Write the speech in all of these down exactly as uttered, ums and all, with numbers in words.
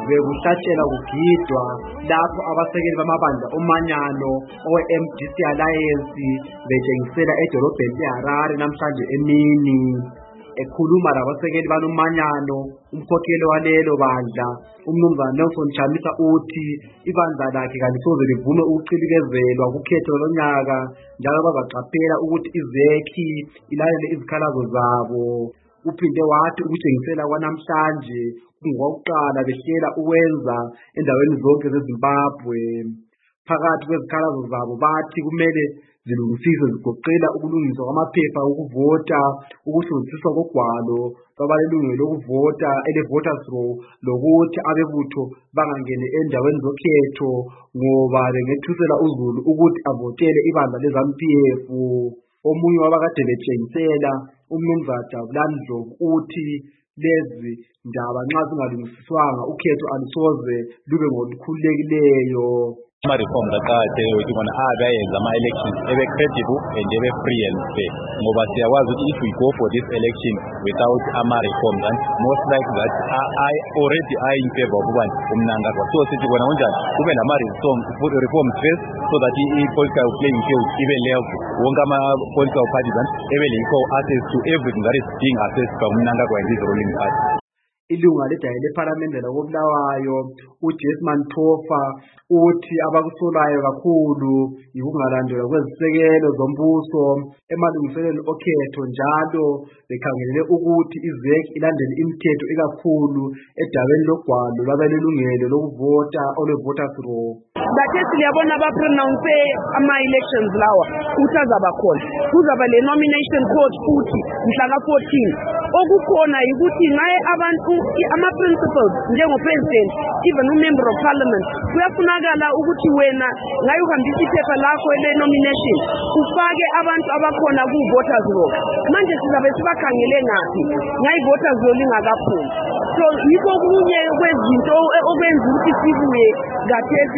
bekuhlatshela kugidwa lapho abasekeli bamabandla omanyano owe-M D C Alliance betshengisela edolobheni leHarare namhlanje emini. Ekhuluma labasekeli balomanyano, umkhokheli walelo bandla umnumzana Nelson Chamisa uthi ibandla lakhe kalisoze livume ukucilikezelwa kukhetho lonyaka njalo bazaqaphela ukuthi izekhi ilalele izikhalazo zabo. Uphinde wathi ukutshengisela kwanamhlanje kungokuqala behlela ukwenza endaweni zonke zeZimbabwe. Phakathi kwezikhalazo zabo bathi kumele zilungisiswe zigoqela ukulungiswa kwamaphepha okuvota, ukuhlonziswa kogwalo lwabalelungelo lokuvota ele-voters roll, lokuthi abebutho bangangene endaweni zokhetho ngoba bengethusela uzulu ukuthi avotele ibandla le-ZANU-P F. Omunye wabakade betshengisela umnumzana Jabulani Ndlovu uthi lezi ndaba nxa zingalungisiswanga ukhetho alusoze lube ngolukhululekileyo. Ama-reforms aqakatheke ukuthi bona ayenza ama-elections ebe credible and ebe free and fair, ngoba siyakwazi ukuthi if we go for this election without ama-reforms, and most likely that I already are in favor of ubani umnangagwa. So sithi bona kunjani kube nama-reforms first so that i-political playing field ibe level, wonke ama-political parties ebe le-equal access to everything that is being assessed by umnangagwa in his ruling party. Ilunga ledayi lephalamende lakobulawayo uJesman Thofa uthi abakusolayo kakhulu yikungalandelwa kwezisekelo zombuso emalungiselweni okhetho, njalo bekhangelele ukuthi izekhi ilandele imithetho ikakhulu edabeni logwalo lwabalelungelo lokuvota olwe-voters roll. Bathe siyabona bapronounce ama-elections lawa ukuthi azaba khona, kuzaba le nomination code futhi mhla ka fourteen. Okukhona yikuthi ngaye abantu ama-principles njengo-president, even u-member of parliament, kuyafunakala ukuthi wena ngaye uhambisa iphepha lakho le-nomination ufake abantu abakhona ku-voters roll. Manje sizabe sibakhangele ngaphi ngaye i-voters roll ingakaphumi? So yikho kunye kwezinto okwenza ukuthi sibuye kathesi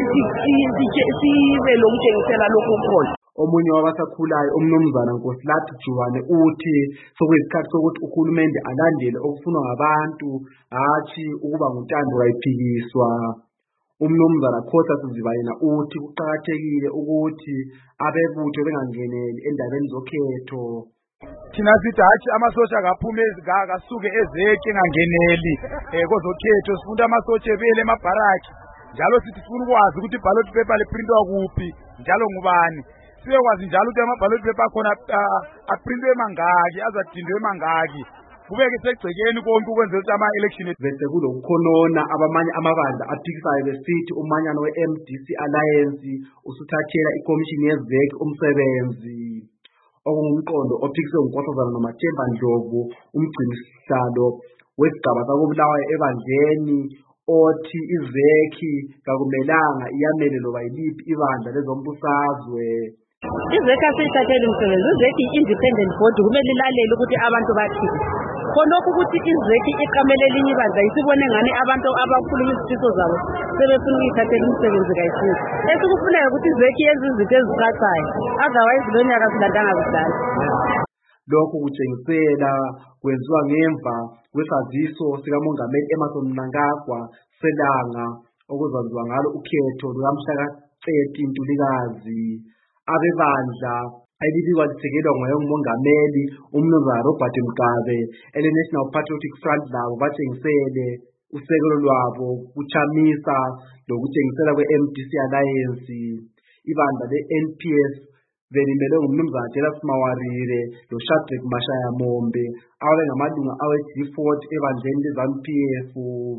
sibe lo kutshengisela lokhu khona. Omunye wabasakhulayo umnumzana Nkosilathi Juwane uthi sokuyisikhathi sokuthi uhulumende alandele okufunwa ngabantu, hatshi ukuba nguntando wayiphikiswa. Umnumzana Khosa Sizibayena uthi kuqakathekile ukuthi abebutho bengangeneli endabeni zokhetho. Thina sithi hatshi amasosha akaphume akasuke ezekhe engangeneli kozokhetho, sifunda amasosha ebele emabharaki, njalo sithi sifuna ukwazi ukuthi iballot paper liprintwa kuphi njalo ngubani. Siyekwazi njalo ukuthi ama-ballot paper akhona aprintwe mangaki, azadindwe mangaki, kubeke segcekeni konke ukwenzela ukuthi ama-election. Bese kulokukhonona abamanye amabandla aphikisayo besithi umanyano we-M D C Alliance usuthathela ikomishini yezekhi umsebenzi. Okungumqondo ophikiswe nguNkosazana noMathemba Ndlovu, umgcinisihlalo wesigaba sakobulawayo ebandleni, othi izekhi kakumelanga iyamele loba yiliphi ibandla lezombusazwe. Izekhi asiyithathele umsebenzi, izekhi i-independent body kumele ilalele ukuthi abantu bathini. Khonokho ukuthi izekhi iqamele elinye ibandla isibone ngani abantu abakhuluma izifiso zabo sebefuna ukuyithathela umsebenzi kayisini. Esikufunayo ukuthi izekhi yenze izinto ezicacayo, otherwise lo nyaka silandanga kudala. Lokhu kutshengisela kwenziwa ngemva kwesaziso sikamongameli Emmerson Mnangagwa selanga okuzaziwa ngalo ukhetho lukamhla ka-thirty Ntulikazi. Abebandla elibikwa lithekelwa nguye umongameli umnumzana Robert Mugabe ele-National Patriotic Front labo batshengisele usekelo lwabo kuChamisa lokutshengisela kwe-M D C Alliance. Ibandla le-N P S belimelwe ngumnumzana Jelas Mawarire loShadrack Mashaya Mombe awabe ngamalunga awe-G forty ebandleni le-ZANU-P F.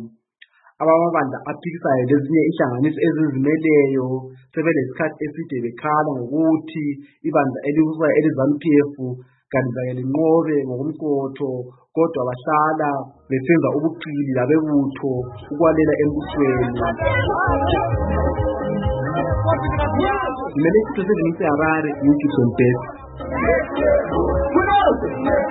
Abamabandla aphikisayo lezinye inhlanganiso ezizimeleyo sebelesikhathi eside bekhala ngokuthi ibandla elibusayo ele-ZANU-P F kalizake linqobe ngokomqotho, kodwa bahlala besenza ubuqili labebutho ukwalela embusweni. Ngimele isitho sezinisi Harare, Gibson Best.